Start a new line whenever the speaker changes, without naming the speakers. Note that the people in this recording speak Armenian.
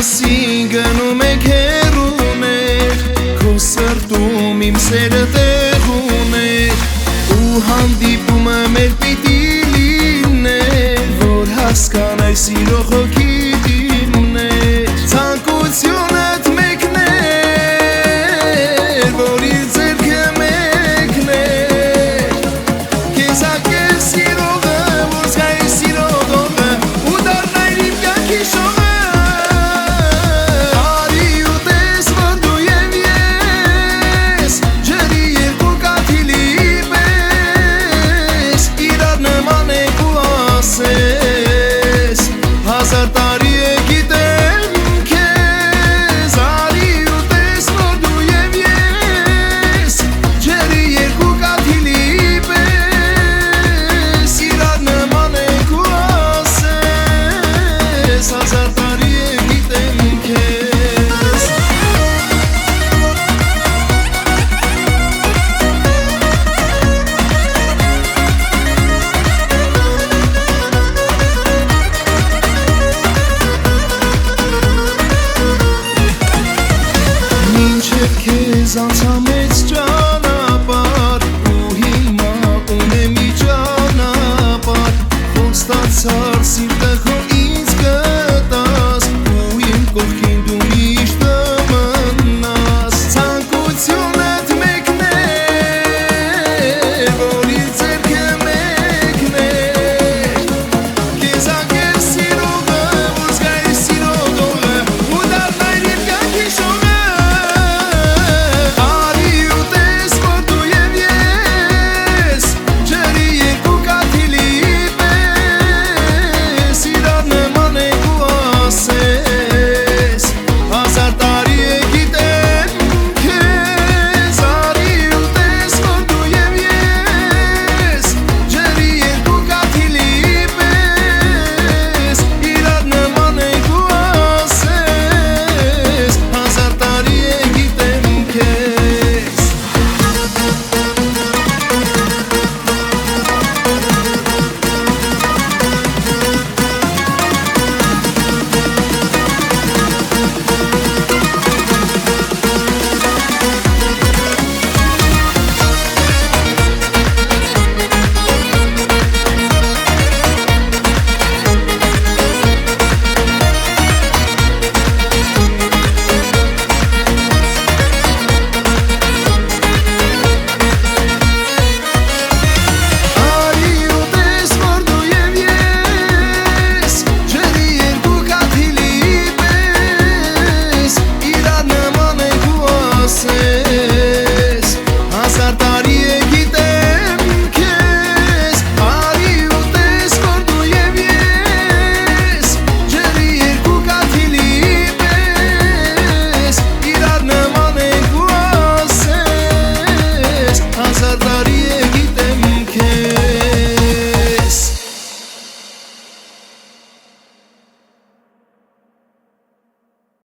մասին գնում եք հեռուներ Քո սրտում իմ սերը տեղ ուներ Ու հանդիպումը մեր պիտի լիներ Որ հասկանայ սիրո հոգիդ իմներ Ցանկությունդ մեկներ Որ իր ձեռքը մեկներ Քեզ ակել սիրողը Որ զգայ սիրո դողը Ու դառնայր իմ կյանքի շողը Հազար տարի է գիտեմ քեզ Արի ու տես որ դու և ես Ջերի երկու կաթիլի պես Իրար նման ենք ու ասես Հազար տարի է գիտեմ քեզ Քեզ անցա